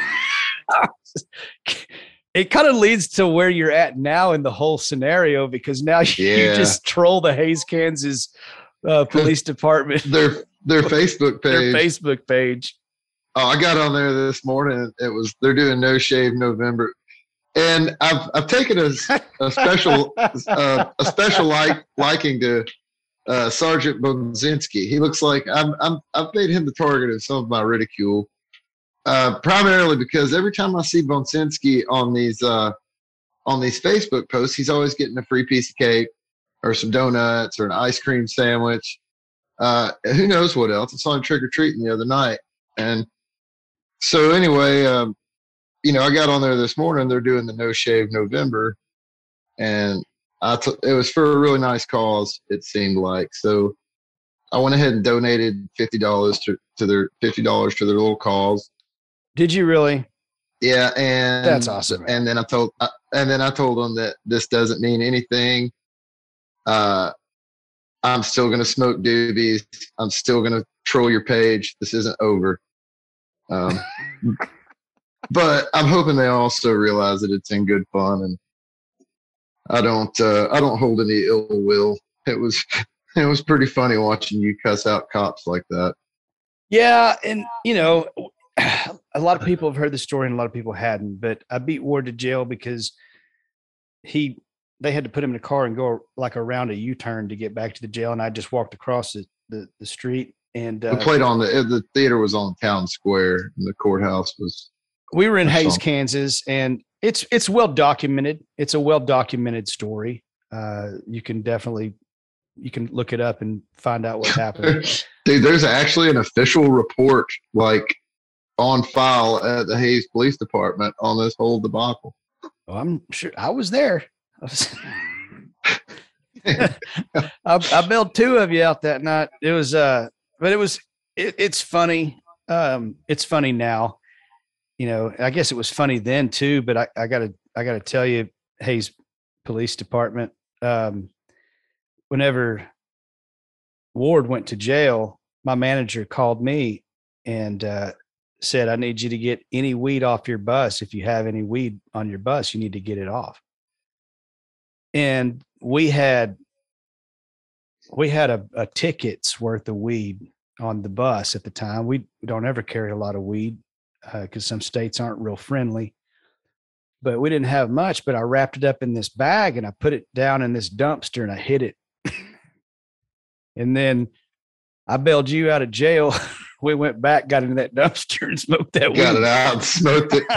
It kind of leads to where you're at now in the whole scenario, because now you, Yeah. you just troll the Hays, Kansas uh, police department, Their their Facebook their page. Facebook page. Oh, I got on there this morning. It was they're doing No Shave November. And I've I've taken a, a special uh, a special like liking to uh, Sergeant Bonzinski. He looks like I'm I'm I've made him the target of some of my ridicule, uh, primarily because every time I see Bonzinski on these uh, on these Facebook posts, he's always getting a free piece of cake or some donuts or an ice cream sandwich. Uh, who knows what else? I saw him trick or treating the other night, and so anyway. Um, You know, I got on there this morning. They're doing the No Shave November, and I t- it was for a really nice cause. It seemed like, so I went ahead and donated fifty dollars to to their fifty dollars to their little cause. Did you really? Yeah, and That's awesome, man. And then I told, uh, and then I told them that this doesn't mean anything. Uh, I'm still gonna smoke doobies. I'm still gonna troll your page. This isn't over. Um. But I'm hoping they also realize that it's in good fun, and I don't uh, I don't hold any ill will. It was it was pretty funny watching you cuss out cops like that. Yeah, and you know, a lot of people have heard the story, and a lot of people hadn't. But I beat Ward to jail because he they had to put him in a car and go like around a U-turn to get back to the jail, and I just walked across the the, the street. And uh, We played on the the theater was on Town Square, and the courthouse was. We were in That's Hays, all. Kansas, and it's it's well documented. It's a well documented story. Uh, you can definitely you can look it up and find out what happened. Dude, there's actually an official report like on file at the Hays Police Department on this whole debacle. Well, I'm sure I was there. I, was, I, I bailed two of you out that night. It was, uh, but it was it, it's funny. Um, it's funny now. You know, I guess it was funny then too, but I, I gotta, I gotta tell you, Hays Police Department, um, whenever Ward went to jail, my manager called me and, uh, said, I need you to get any weed off your bus. If you have any weed on your bus, you need to get it off. And we had, we had a, a ticket's worth of weed on the bus at the time. We don't ever carry a lot of weed, because uh, some states aren't real friendly, but we didn't have much. But I wrapped it up in this bag and I put it down in this dumpster and I hid it. And then I bailed you out of jail. We went back, got into that dumpster and smoked that Got weed. it out and smoked it.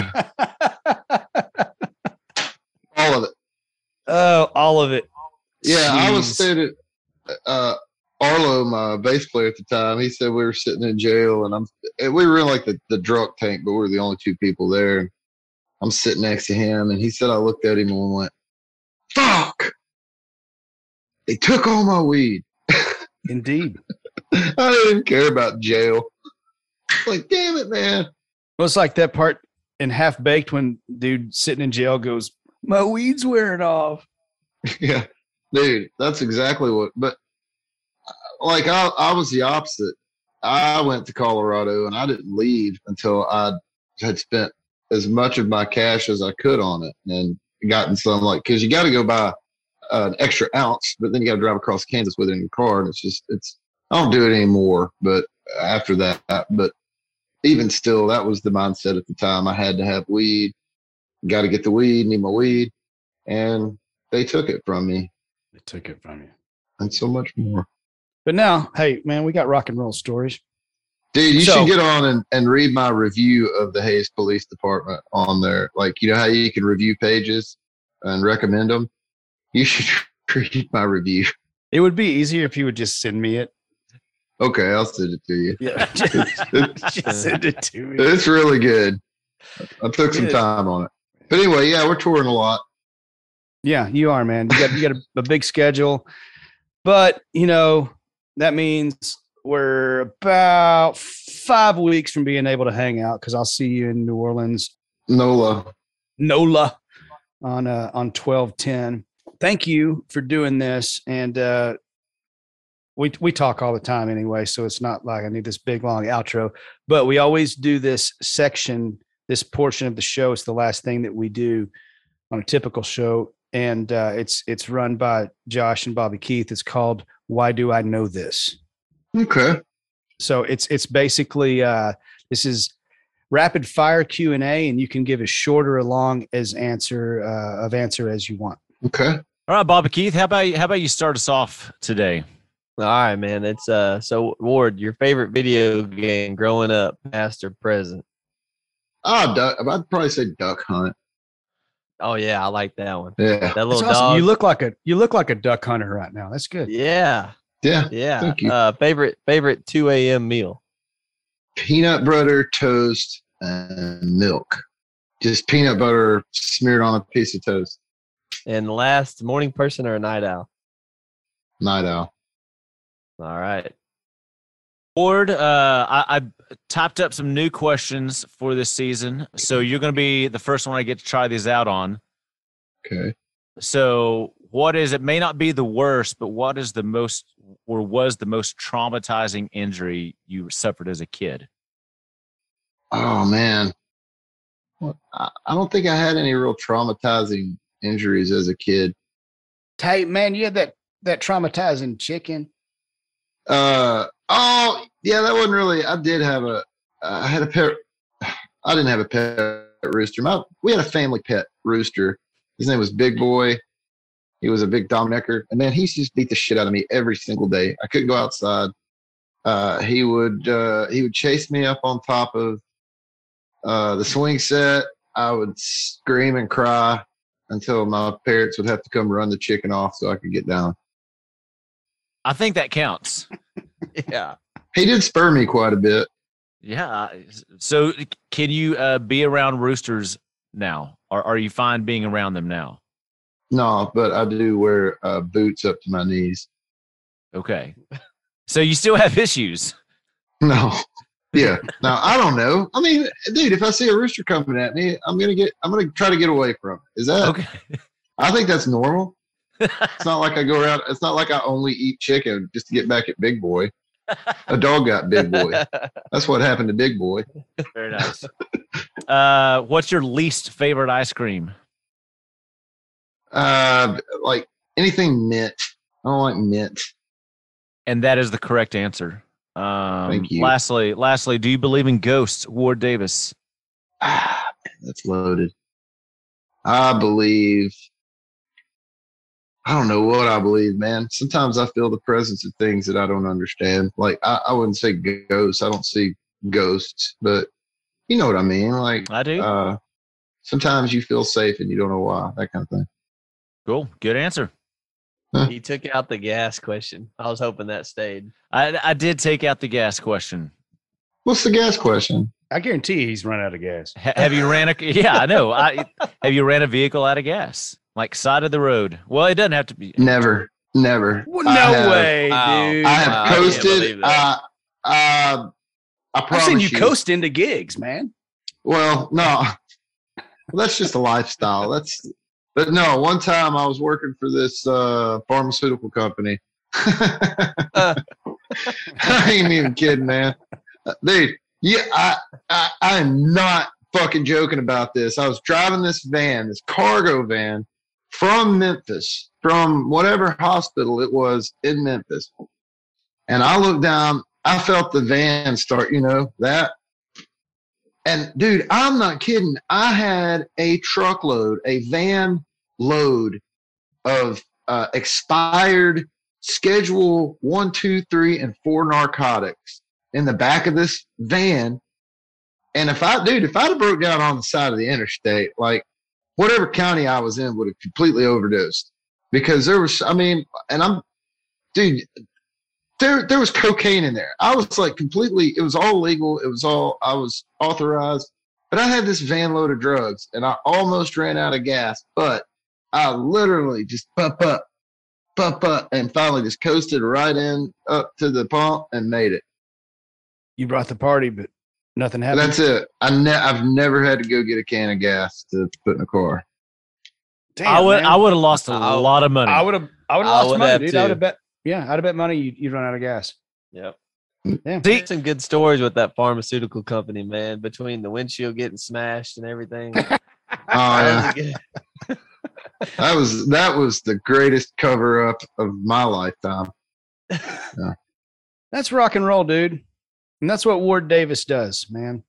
All of it. Oh, all of it. Yeah, I was Jeez. staying at uh, Arlo, my bass player at the time. He said we were sitting in jail, and I'm and we were in like the, the drunk tank, but we were the only two people there. I'm sitting next to him, and he said I looked at him and went, "Fuck! They took all my weed." Indeed. I didn't care about jail. Like, damn it, man. Well, it's like that part in Half Baked when dude sitting in jail goes, my weed's wearing off. Yeah, dude, that's exactly what. But like, I, I was the opposite. I went to Colorado and I didn't leave until I had spent as much of my cash as I could on it and gotten some, like, because you got to go buy an extra ounce, but then you got to drive across Kansas with it in your car, and it's just it's. I don't do it anymore, but after that, but even still, that was the mindset at the time. I had to have weed. Got to get the weed. Need my weed, and they took it from me. They took it from you, and so much more. But now, hey man, we got rock and roll stories. Dude, you So- should get on and, and read my review of the Hayes Police Department on there. Like, you know how you can review pages and recommend them? You should read my review. It would be easier if you would just send me it. Okay, I'll send it to you. Yeah, just, just send it to me. It's really good. I took some It is. time on it. But anyway, yeah, we're touring a lot. Yeah, you are, man. You got you got a, a big schedule, but you know that means we're about five weeks from being able to hang out because I'll see you in New Orleans, NOLA. NOLA, on uh, on twelve ten. Thank you for doing this, and uh, we we talk all the time anyway, so it's not like I need this big long outro. But we always do this section, this portion of the show. It's the last thing that we do on a typical show. And uh, it's it's run by Josh and Bobby Keith. It's called "Why Do I Know This?" Okay. So it's it's basically uh, this is rapid fire Q and A, and you can give as short or long as answer uh, of answer as you want. Okay. All right, Bobby Keith, how about how about you start us off today? All right, man. It's uh. So Ward, your favorite video game growing up, past or present? Oh, duck, I'd probably say Duck Hunt. Oh yeah, I like that one. Yeah. That little That's awesome. dog. You look like a you look like a duck hunter right now. That's good. yeah, Yeah. yeah. Thank you. Uh, favorite favorite two a.m. meal. Peanut butter, toast, and milk. Just peanut butter smeared on a piece of toast. And last, morning person or a night owl? Night owl. All right. Ward, uh, I, I typed up some new questions for this season, so you're going to be the first one I get to try these out on. Okay. So, what is it? May not be the worst, but what is the most, or was the most traumatizing injury you suffered as a kid? Oh, man. Well, I, I don't think I had any real traumatizing injuries as a kid. Hey man, you had that that traumatizing chicken. Uh oh, yeah, that wasn't really. I did have a. I had a pet. I didn't have a pet rooster. My, we had a family pet rooster. His name was Big Boy. He was a big Dominicker, and man, he used to just beat the shit out of me every single day. I couldn't go outside. Uh, he would uh, he would chase me up on top of uh, the swing set. I would scream and cry until my parents would have to come run the chicken off so I could get down. I think that counts. Yeah. He did spur me quite a bit. Yeah. So, can you uh, be around roosters now, or are you fine being around them now? No, but I do wear uh, boots up to my knees. Okay. So you still have issues. No. Yeah. No, I don't know. I mean, dude, if I see a rooster coming at me, I'm gonna get. I'm gonna try to get away from it. Is that? Okay. I think that's normal. It's not like I go around. It's not like I only eat chicken just to get back at Big Boy. A dog got Big Boy. That's what happened to Big Boy. Very nice. Uh, what's your least favorite ice cream? Uh, like anything mint. I don't like mint. And that is the correct answer. Um, Thank you. Lastly, lastly, do you believe in ghosts, Ward Davis? Ah, man, that's loaded. I believe. I don't know what I believe, man. Sometimes I feel the presence of things that I don't understand. Like I, I wouldn't say ghosts. I don't see ghosts, but you know what I mean. Like I do. uh, sometimes you feel safe and you don't know why. That kind of thing. Cool. Good answer. He took out the gas question. I was hoping that stayed. I, I did take out the gas question. What's the gas question? I guarantee he's run out of gas. Ha- have you ran a? Yeah, I know. I have you ran a vehicle out of gas, like side of the road? Well, it doesn't have to be. Never, never. Well, I no have- way, Wow. dude. I have Wow, I can't coasted. believe that. Uh, uh, I I've promise seen you you. coast into gigs, man. Well, no, well, that's just a lifestyle. That's, but no. One time I was working for this uh, pharmaceutical company. I ain't even kidding, man. Uh, Dude, yeah, I, I, I'm not fucking joking about this. I was driving this van, this cargo van, from Memphis, from whatever hospital it was in Memphis. And I looked down, I felt the van start, you know, that. And dude, I'm not kidding. I had a truckload, a van load of uh, expired schedule one, two, three, and four narcotics in the back of this van. And if I, dude, if I'd have broke down on the side of the interstate, like whatever county I was in would have completely overdosed, because there was, I mean, and I'm, dude, there, there was cocaine in there. I was like completely, it was all legal. It was all, I was authorized, but I had this van load of drugs and I almost ran out of gas, but I literally just pup up, pup up, and finally just coasted right in up to the pump and made it. You brought the party, but nothing happened. That's it. I ne- I've never had to go get a can of gas to, to put in a car. Damn, I would man. I would have lost a I- lot of money. I would have. I would have I lost would money, have dude. too. I would have bet. Yeah, I'd have bet money you'd, you'd run out of gas. Yep. Yeah. See, Some good stories with that pharmaceutical company, man. Between the windshield getting smashed and everything. Oh, yeah. That was that was the greatest cover up of my lifetime. That's rock and roll, dude. And that's what Ward Davis does, man.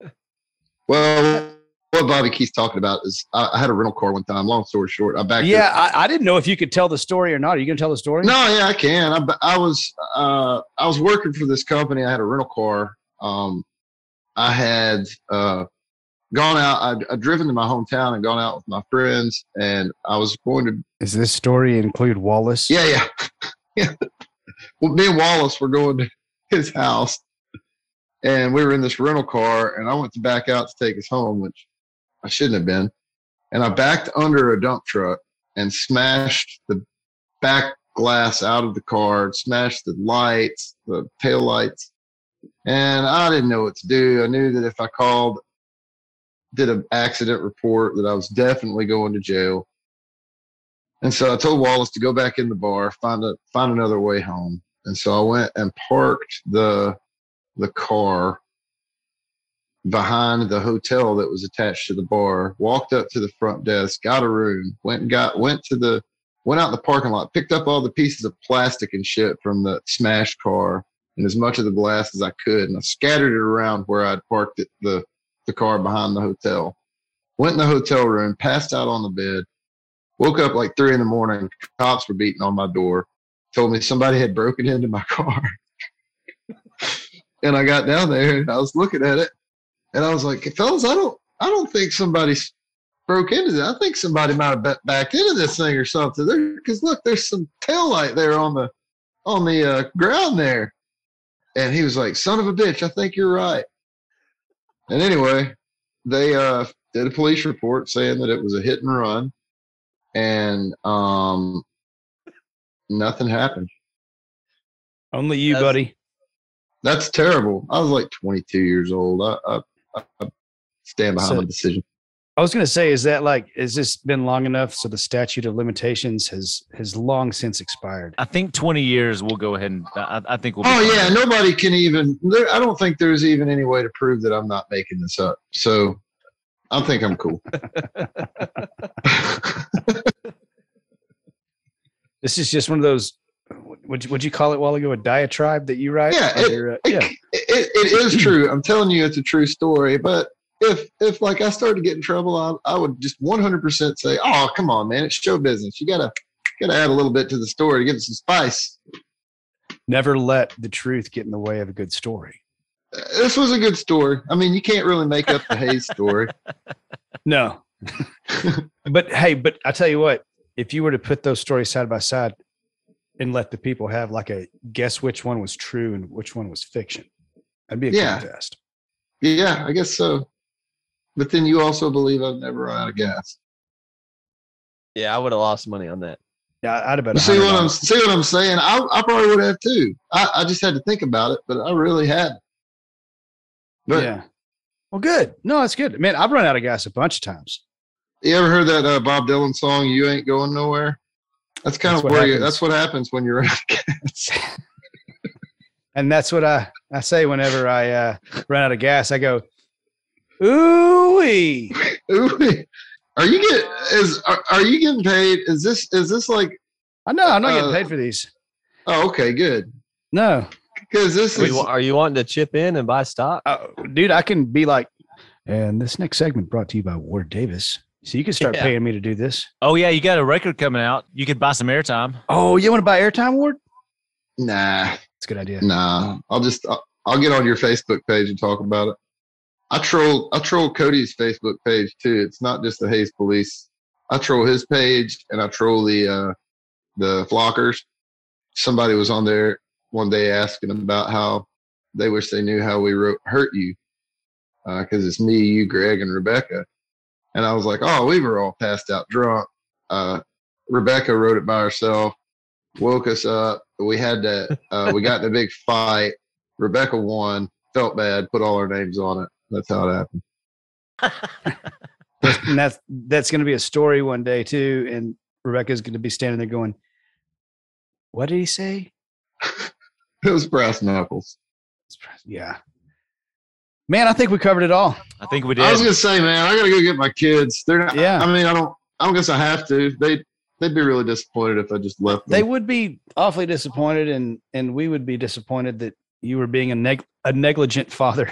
Well, what Bobby Keith's talking about is I, I had a rental car one time. Long story short, I backed it. Yeah, I, I didn't know if you could tell the story or not. Are you going to tell the story? No, yeah, I can. I, I was uh, I was working for this company. I had a rental car. Um, I had uh, gone out. I'd, I'd driven to my hometown and gone out with my friends, and I was going to. Does this story include Wallace? Yeah, yeah, yeah. Well, me and Wallace were going to his house, and we were in this rental car, and I went to back out to take us home, which I shouldn't have been. And I backed under a dump truck and smashed the back glass out of the car, smashed the lights, the tail lights. And I didn't know what to do. I knew that if I called, did an accident report, that I was definitely going to jail. And so I told Wallace to go back in the bar, find a find another way home. And so I went and parked the the car behind the hotel that was attached to the bar, walked up to the front desk, got a room, went and got went to the went out in the parking lot, picked up all the pieces of plastic and shit from the smashed car and as much of the glass as I could, and I scattered it around where I'd parked it, the the car behind the hotel. Went in the hotel room, passed out on the bed, woke up like three in the morning. Cops were beating on my door, told me somebody had broken into my car. And I got down there and I was looking at it, and I was like, fellas, I don't, I don't think somebody broke into this. I think somebody might have backed into this thing or something. There, because look, there's some tail light there on the, on the uh, ground there. And he was like, son of a bitch, I think you're right. And anyway, they uh, did a police report saying that it was a hit and run, and um, nothing happened. Only you, That's- buddy. That's terrible. I was like twenty-two years old. I, I, I stand behind So- my decision. I was going to say, is that like, has this been long enough so the statute of limitations has has long since expired? I think twenty years. We'll go ahead and I, I think we'll. Be Oh fine. yeah, nobody can even. There, I don't think there's even any way to prove that I'm not making this up. So I think I'm cool. This is just one of those. Would you, would you call it a while ago a diatribe that you write? Yeah, Or it- you're, uh, It, yeah. it, it is true. I'm telling you, it's a true story. But if if like I started to get in trouble, I, I would just one hundred percent say, "Oh, come on, man, it's show business. You gotta gotta add a little bit to the story to give it some spice." Never let the truth get in the way of a good story. Uh, This was a good story. I mean, you can't really make up the Hayes story. No. But hey, but I tell you what, if you were to put those stories side by side and let the people have like a guess which one was true and which one was fiction, that'd be a Yeah. contest. Yeah, I guess so. But then you also believe I've never run out of gas. Yeah, I would have lost money on that. Yeah, I'd have bet You a see hundred what I'm dollars. see what I'm saying? I I probably would have too. I, I just had to think about it, but I really hadn't. But Yeah. Well, good. No, that's good. Man, I've run out of gas a bunch of times. you ever heard that uh, Bob Dylan song, "You Ain't Going Nowhere"? That's kind That's of what where you, happens. that's what happens when you're out of gas. And that's what I, I say whenever I uh, run out of gas. I go, ooh-wee. Ooh, Are you get is are, are you getting paid? Is this is this like? I know I'm not getting Uh, paid for these. Oh, okay, good. No, Because this Are is you, are you wanting to chip in and buy stock? uh, dude, I can be like, and this next segment brought to you by Ward Davis. So you can start Yeah. paying me to do this. Oh yeah, you got a record coming out. You could buy some airtime. Oh, you want to buy airtime, Ward? nah, That's a good idea. nah. I'll just I'll, I'll get on your Facebook page and talk about it. I troll I troll Cody's Facebook page too. It's not just the Hayes Police. I troll his page and I troll the uh, the Flockers. Somebody was on there one day asking about how they wish they knew how we wrote "hurt you" because uh, it's me, you, Greg, and Rebecca. And I was like, oh, we were all passed out drunk. Uh, Rebecca wrote it by herself, woke us up. We had to, uh, we got in a big fight. Rebecca won, felt bad, put all our names on it. That's how it happened. And that's that's going to be a story one day too. And Rebecca's going to be standing there going, "What did he say?" It was brass knuckles. Yeah, man, I think we covered it all. I think we I was did. gonna say, man, I gotta go get my kids. They're not. Yeah. I mean, I don't. I don't guess I have to. They they'd be really disappointed if I just left them. They would be awfully disappointed, and and we would be disappointed that you were being a neg- a negligent father.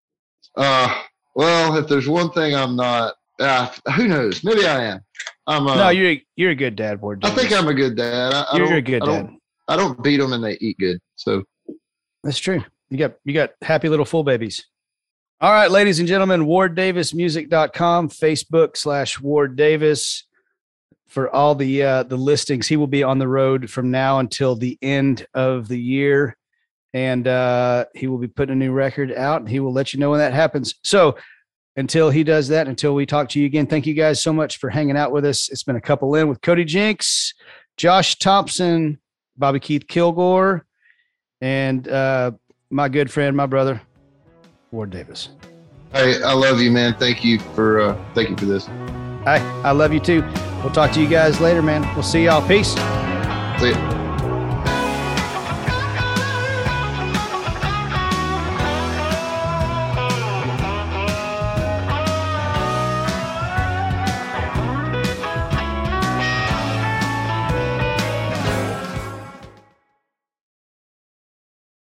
Uh, well, if there's one thing I'm not, uh, who knows? Maybe I am. I'm. Uh, no, you're you're a good dad, Ward. I think Davis. I'm a good dad. I, I You're don't, a good I don't, dad. I don't beat them and they eat good. So That's true. You got you got happy little full babies. All right, ladies and gentlemen, ward davis music dot com, Facebook slash Ward Davis for all the uh, the listings. He will be on the road from now until the end of the year. And uh, he will be putting a new record out, and he will let you know when that happens. So until he does that, until we talk to you again, thank you guys so much for hanging out with us. It's been a couple in with Cody Jinks, Josh Thompson, Bobby Keith Kilgore, and uh, my good friend, my brother, Ward Davis. hey, I love you, man. Thank you for uh, thank you for this. Hi, I love you too. We'll talk to you guys later, man. We'll see y'all. Peace. See ya.